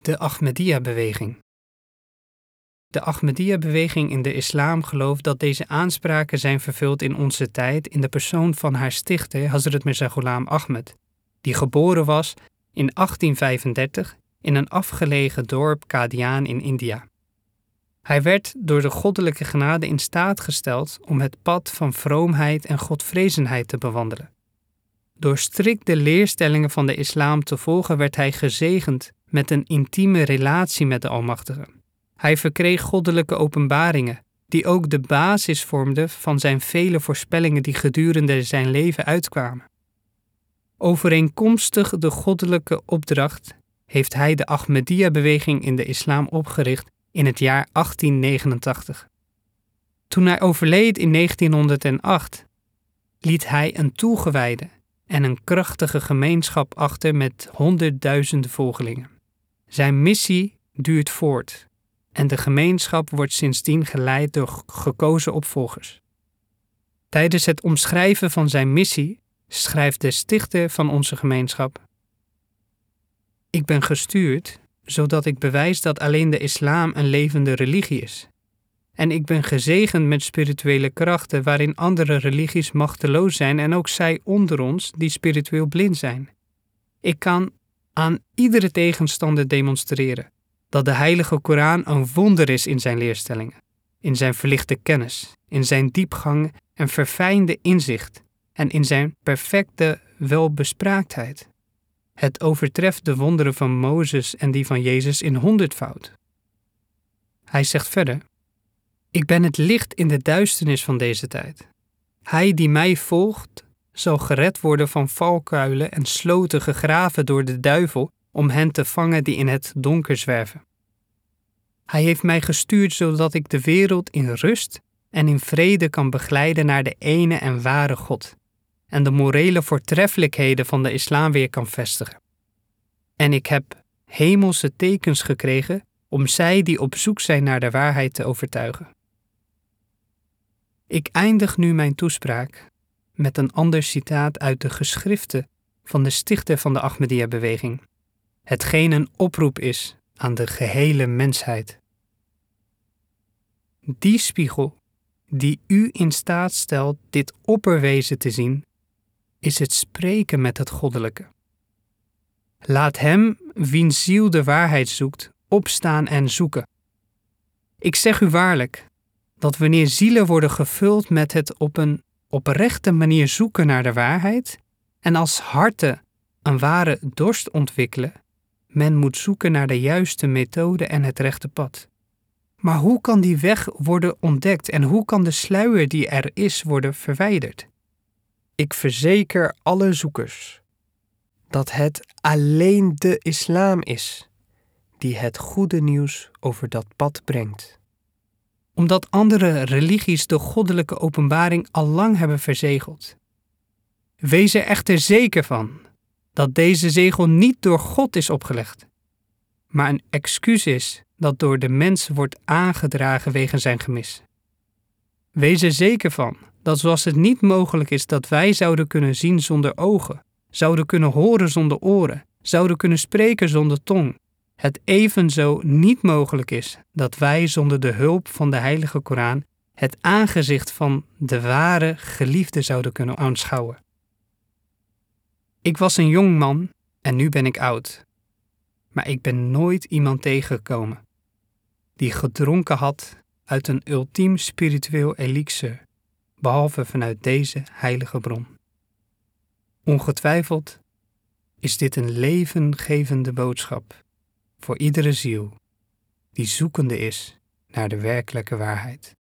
De Ahmadiyya-beweging. De Ahmadiyya-beweging in de islam gelooft dat deze aanspraken zijn vervuld in onze tijd in de persoon van haar stichter Hazrat Mirza Ghulam Ahmad, die geboren was in 1835 in een afgelegen dorp Qadian in India. Hij werd door de goddelijke genade in staat gesteld om het pad van vroomheid en godvrezenheid te bewandelen. Door strikt de leerstellingen van de islam te volgen werd hij gezegend met een intieme relatie met de Almachtige. Hij verkreeg goddelijke openbaringen, die ook de basis vormden van zijn vele voorspellingen die gedurende zijn leven uitkwamen. Overeenkomstig de goddelijke opdracht heeft hij de Ahmadiyya-beweging in de islam opgericht in het jaar 1889. Toen hij overleed in 1908, liet hij een toegewijde en een krachtige gemeenschap achter met honderdduizenden volgelingen. Zijn missie duurt voort en de gemeenschap wordt sindsdien geleid door gekozen opvolgers. Tijdens het omschrijven van zijn missie schrijft de stichter van onze gemeenschap: Ik ben gestuurd zodat ik bewijs dat alleen de islam een levende religie is. En ik ben gezegend met spirituele krachten waarin andere religies machteloos zijn en ook zij onder ons die spiritueel blind zijn. Ik kan aan iedere tegenstander demonstreren dat de Heilige Koran een wonder is in zijn leerstellingen, in zijn verlichte kennis, in zijn diepgang en verfijnde inzicht en in zijn perfecte welbespraaktheid. Het overtreft de wonderen van Mozes en die van Jezus in 100-voud. Hij zegt verder: Ik ben het licht in de duisternis van deze tijd. Hij die mij volgt, zal gered worden van valkuilen en sloten gegraven door de duivel om hen te vangen die in het donker zwerven. Hij heeft mij gestuurd zodat ik de wereld in rust en in vrede kan begeleiden naar de ene en ware God en de morele voortreffelijkheden van de islam weer kan vestigen. En ik heb hemelse tekens gekregen om zij die op zoek zijn naar de waarheid te overtuigen. Ik eindig nu mijn toespraak met een ander citaat uit de geschriften van de stichter van de Ahmadiyya-beweging, hetgeen een oproep is aan de gehele mensheid. Die spiegel die u in staat stelt dit opperwezen te zien, is het spreken met het goddelijke. Laat hem, wiens ziel de waarheid zoekt, opstaan en zoeken. Ik zeg u waarlijk, dat wanneer zielen worden gevuld met het op een oprechte manier zoeken naar de waarheid, en als harten een ware dorst ontwikkelen, men moet zoeken naar de juiste methode en het rechte pad. Maar hoe kan die weg worden ontdekt en hoe kan de sluier die er is worden verwijderd? Ik verzeker alle zoekers dat het alleen de islam is die het goede nieuws over dat pad brengt. Omdat andere religies de goddelijke openbaring al lang hebben verzegeld. Wees er echter zeker van dat deze zegel niet door God is opgelegd, maar een excuus is dat door de mens wordt aangedragen wegens zijn gemis. Wees er zeker van dat zoals het niet mogelijk is dat wij zouden kunnen zien zonder ogen, zouden kunnen horen zonder oren, zouden kunnen spreken zonder tong, het evenzo niet mogelijk is dat wij zonder de hulp van de Heilige Koran het aangezicht van de ware geliefde zouden kunnen aanschouwen. Ik was een jong man en nu ben ik oud, maar ik ben nooit iemand tegengekomen die gedronken had uit een ultiem spiritueel elixir, behalve vanuit deze heilige bron. Ongetwijfeld is dit een levengevende boodschap voor iedere ziel die zoekende is naar de werkelijke waarheid.